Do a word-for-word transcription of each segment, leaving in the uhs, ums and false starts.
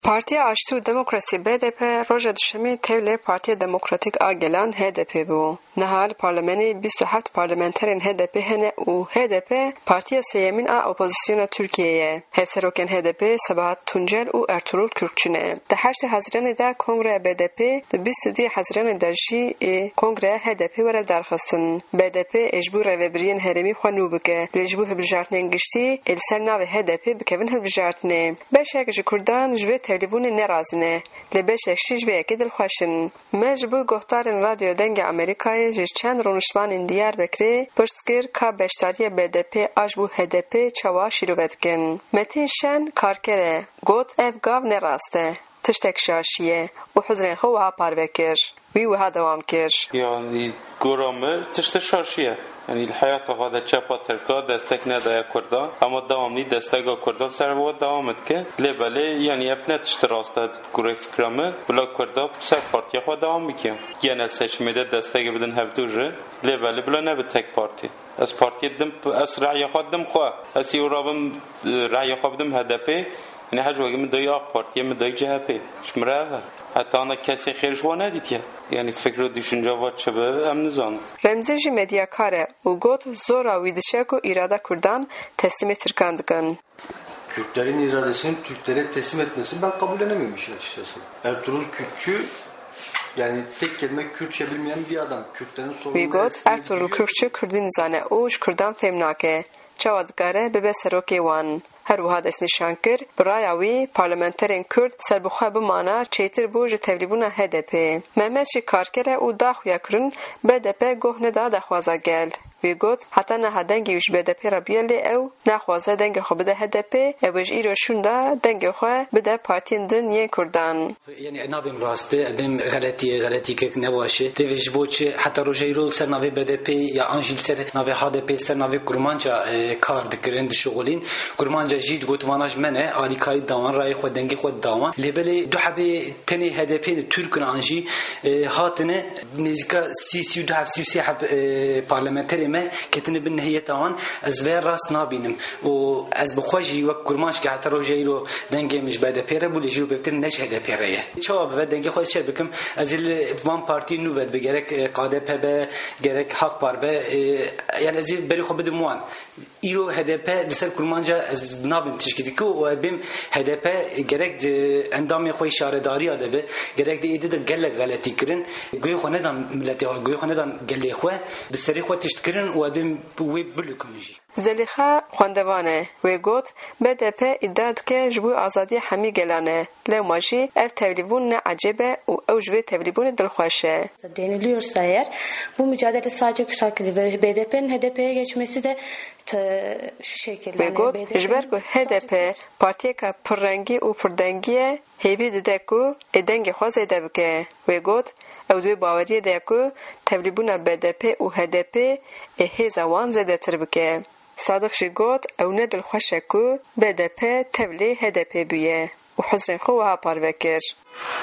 Partiya Aştı û Demokrasî B D P roja duşemê tevlê Partiya Demokratîk a Gelan H D P bû. Niha li parlemenê bîst û heft parlamenterên H D P hene û H D P partiya sêyemîn a opozisyona Tirkiyeyê ye. Hevserokên H D P Sabahat Tuncel û Ertuğrul Kürkçü ne. Di heştê Haziranê de Kongreya B D P di bîst û duyê Haziranê de jî ê Kongreya H D P were derxistin. B D P ê ji bo rêveberiyên herêmî xwe nû bike. Lê ji bo hilbijartinên giştî ê li ser navê H D P bikevin hilbijartinê. Beşek ji Kurdan ji vê tevlîbûnê nerazî ne. Lê beşek jî ji vê yekê dilxweşin. Me ji bo guhdarên Radyoya Dengê Amerîkayê ji çend rûniştvanên Diyarbekirê pirs kir ka beşdariya B D P a ji bo H D P çawa şîrove dikin. Metin Şen karker e. Got ev gav nerast e. Tiştek şaşî ye û huzrên xwe wiha parve kir. Wî wiha dewam kir. Yani gora me tiştek şaşî ye. Yani hayata xwe çapa Tirka destek nedaya Kurdan ama devamlı desteka Kurdan servo devam etke. Lebelê yani ev ne tişte rast e gure fikra me bila Kurda ser partiya xwe devam bike. Genel seçimê de destek bidin hevdû jî lebelê bila nebe tek parti. Ez partiye dim ez ra'ya xwe dim xwe. Ez ê rabim ra'ya xwe bidim H D P. Yani her jogi mi dayı AK Partiye mi dayı C H P. Şimdi rağmen hatta ana kesi xeriş var ne dit ya. Yani fikri düşünce var çebe hem nizan. Remzi ji medyakare û got zora wî dişe ku irada Kurdan teslimê Tirkan dikin. Kürtlerin iradesini Türklere teslim etmesini ben kabullenememişim açıkçası. Ertuğrul Kürkçü yani tek kelime Kürtçe bilmeyen bir adam. Kürtlerin sorunları... Wî got Ertuğrul Kürkçü Kurdî nizane û ji Kurdan fêm nake. Çawa dikare bibe serokê wan. Her wiha destnîşan kir, bi raya wî parlamenterên Kurd serbixwe bimana çêtir bû ji tevlîbûna H D P. Mehmet jî karker e û daxuya kirin B D P goh neda dexwaza gel. Wî got heta niha dengê wî ji B D P re bûye lê ew naxwaze dengê xwe bide H D P, ew ji îro şûn da dengê xwe bide partiyên din yên Kurdan. Yani nabim rast e bim galetiye galetik ne başı devê ji bo çi heta rojeyro ser navê B D P ya an jî ser navê H D P ser navê Kurmanca kar dikirin dişoğulîn Kurmanca jî gotmana ji me ne alîkayî dawan rayê xwe dengê xwe dawan lêbelê du hebê tenê H D P Türkîn an jî hatine nêzîka sî sî û du heb sî û sê heb parlamenterê me ketine bin heyeta wan ez vê rast nabînim û ez bi xwe jî wek Kurmanc ki heta rojeyro dengê min ji B D P re bû lê jî bêvtir ne ji H D P re ye. Çawa bibe dengê xwe çê bikim ez ê li van partiyê nû ve gerek K D P be gerek Hak be yani ez ê berî xwe bidim wan. İro H D P li ser Kurmanca ez nabim tişkîdikî û ebim H D P gerek endamê xwe şaredariya de be gerek de êdî de gelek galetî kirin goyê xwe nedan milletê xwe goyê xwe nedan gelê xwe bi serê xwe tişt kirin û ebim wê bilikin jî. Zelîxa xwendevan e. Wê got B D P îdia dike ji bo azadiya hemî gelan e. Lewma jî ev tevlîbûn ne ecêb e û ew ji vê tevlîbûnê dilxweş e. Deniliyorsa eğer bu mücadele sadece Kürt hakkıdır ve B D P'nin H D P'ye geçmesi de t- şu şekilde. Wê got ji ber ku H D P partiyeka pirrengî û pirdengî ye hêvî dide ku ê dengê xwe zêde bike. Wê got ew ji wê baweriyê de ye ku tevlîbûna B D P û H D P ê hêza wan zêdetir bike. Sadık jî got ew ne dilxweş e ku B D P tevlê H D P bûye û huzrên xwe wiha parve kir.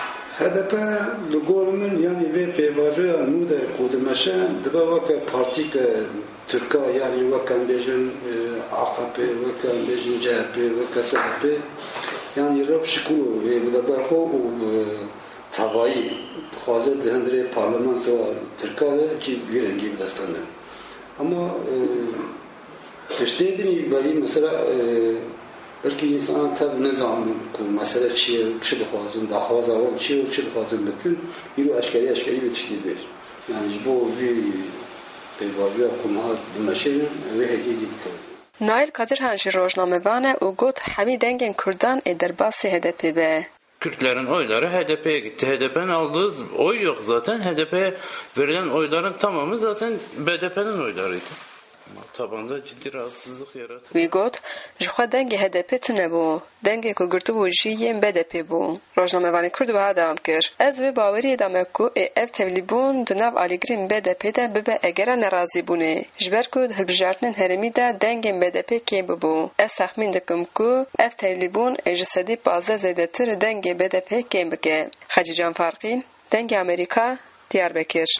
H D P li gor min yanî vê pêvajoya nû de ku dimeşe dibe weke partîke Tirka yanî weke em bêjin A K P weke em bêjin C H P weke S D P yanî rew şikû wê bide ber xwe û tevayî dixwaze di hundirê parlamentoya Tirka de cî vî rengî bi destan de. Ama tiştê dinî berî mesela belki insan tabi ne zaman ku mesele çiye çi dixwazin daxwaza wan çi û çi dixwazin bikin îro eşkerî eşkerî bi tiştî bir. Yani ji bo vî pêvajoya ku niha dimeşe wê hêdî dike. Nail Kadirhan jî rojnamevan e û got hemî dengên Kurdan ê derbasê H D P be. Kürtlerin oyları H D P'ye gitti. H D P'nin aldığı oy yok zaten. H D P'ye verilen oyların tamamı zaten B D P'nin oylarıydı. Ama tabanda ciddi rahatsızlık yarattı. Wî got ji xwe dengê H D P tune bû. Dengê ku girtibû jî yên B D P bû. Rojnamevanê Kurd wiha dewam kir. Ez vê baweriyê de me ku ê ev tevlîbûn di nav alîgirên B D P de bibe egera nerazîbûnê. Ji ber ku di hilbijartinên herêmî de dengên B D P kêm bibû. Ez texmîn dikim ku ev tevlîbûn ê ji sedî panzdeh zêdetir dengê B D P kêm bike. Xecî Can Farqîn, Dengê Amerîka, Diyarbekir.